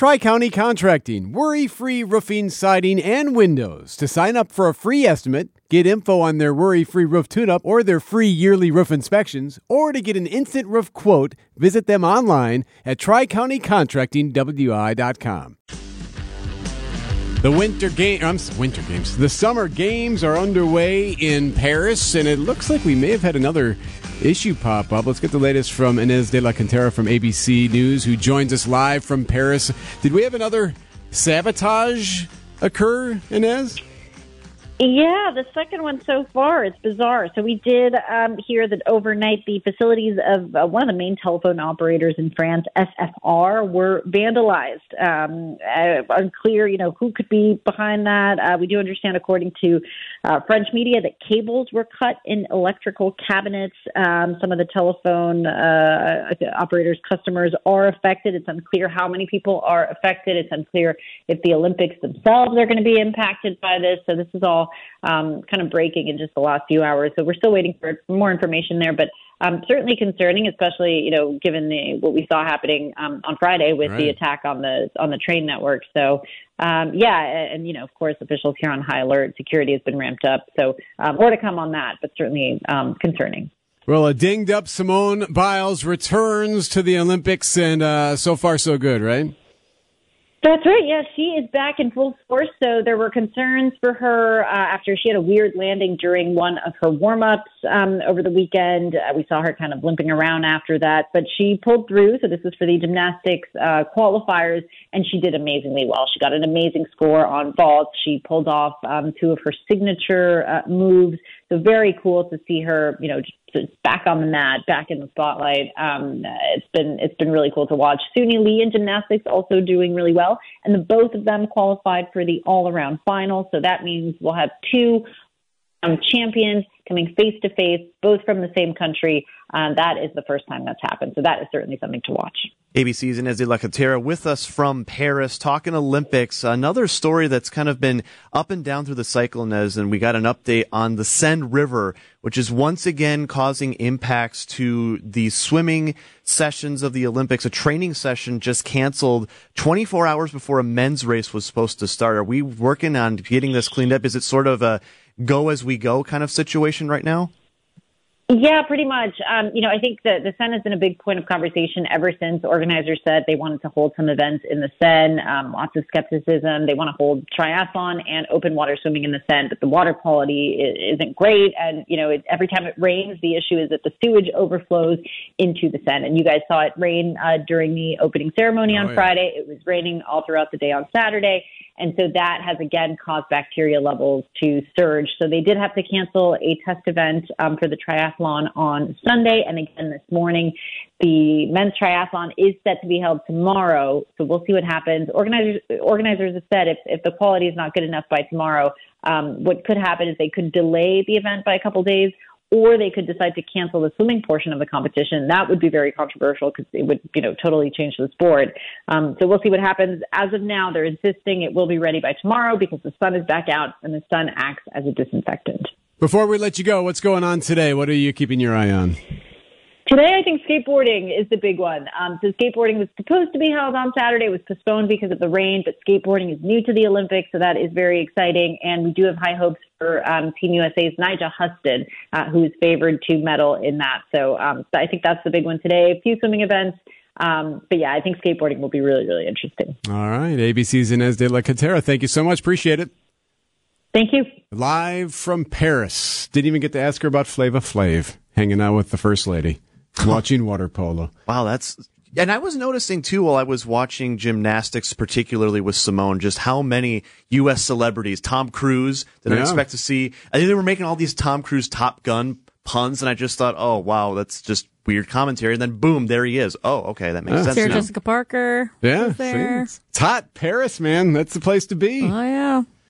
Tri-County Contracting, worry-free roofing, siding, and windows. To sign up for a free estimate, get info on their worry-free roof tune-up or their free yearly roof inspections, or to get an instant roof quote, visit them online at tricountycontractingwi.com. The summer games are underway in Paris, and it looks like we may have had another issue pop up. Let's get the latest from Inez de la Cantera from ABC News, who joins us live from Paris. Did we have another sabotage occur, Inez? Yeah, the second one so far. It's bizarre. So we did hear that overnight the facilities of one of the main telephone operators in France, SFR, were vandalized. Unclear, who could be behind that. We do understand, according to French media, that cables were cut in electrical cabinets. Some of the telephone operators' customers are affected. It's unclear how many people are affected. It's unclear if the Olympics themselves are going to be impacted by this. So this is all kind of breaking in just the last few hours. So we're still waiting for more information there, but certainly concerning, especially, given what we saw happening on Friday with the attack on the train network. So, and of course, officials here on high alert. Security has been ramped up. So more to come on that, but certainly concerning. Well, a dinged-up Simone Biles returns to the Olympics, and so far so good, right? That's right. Yeah, she is back in full force. So there were concerns for her after she had a weird landing during one of her warm-ups over the weekend. We saw her kind of limping around after that, but she pulled through. So this was for the gymnastics qualifiers, and she did amazingly well. She got an amazing score on vault. She pulled off two of her signature moves. So very cool to see her, just back on the mat, back in the spotlight. It's been really cool to watch. Suni Lee in gymnastics also doing really well, and both of them qualified for the all-around final. So that means we'll have two champions coming face-to-face, both from the same country. That is the first time that's happened. So that is certainly something to watch. ABC's Inez de la Cantera with us from Paris, talking Olympics. Another story that's kind of been up and down through the cycle, Inez, and we got an update on the Seine River, which is once again causing impacts to the swimming sessions of the Olympics. A training session just canceled 24 hours before a men's race was supposed to start. Are we working on getting this cleaned up? Is it sort of a go as we go kind of situation right now? Yeah, pretty much. I think the Seine has been a big point of conversation ever since organizers said they wanted to hold some events in the Seine. Lots of skepticism. They want to hold triathlon and open water swimming in the Seine, but the water quality isn't great. And, every time it rains, the issue is that the sewage overflows into the Seine. And you guys saw it rain during the opening ceremony on Friday. It was raining all throughout the day on Saturday. And so that has, again, caused bacteria levels to surge. So they did have to cancel a test event for the triathlon on Sunday. And again, this morning, the men's triathlon is set to be held tomorrow. So we'll see what happens. Organizers have said if the quality is not good enough by tomorrow, what could happen is they could delay the event by a couple days, or they could decide to cancel the swimming portion of the competition. That would be very controversial because it would, totally change the sport. So we'll see what happens. As of now, they're insisting it will be ready by tomorrow because the sun is back out and the sun acts as a disinfectant. Before we let you go, what's going on today? What are you keeping your eye on? Today, I think skateboarding is the big one. So skateboarding was supposed to be held on Saturday. It was postponed because of the rain, but skateboarding is new to the Olympics, so that is very exciting. And we do have high hopes for Team USA's Nyjah Husted, who is favored to medal in that. So I think that's the big one today. A few swimming events. But yeah, I think skateboarding will be really, really interesting. All right. ABC's Inez de la Cantera. Thank you so much. Appreciate it. Thank you. Live from Paris. Didn't even get to ask her about Flava Flav, hanging out with the First Lady. Watching water polo. Wow, and I was noticing too while I was watching gymnastics, particularly with Simone, just how many U.S. celebrities, Tom Cruise, that I expect to see. I think they were making all these Tom Cruise Top Gun puns, and I just thought, oh wow, that's just weird commentary. And then boom, there he is. Oh, okay, that makes sense. Sarah Jessica Parker. Yeah, there. It's hot. Paris, man, that's the place to be. Oh yeah.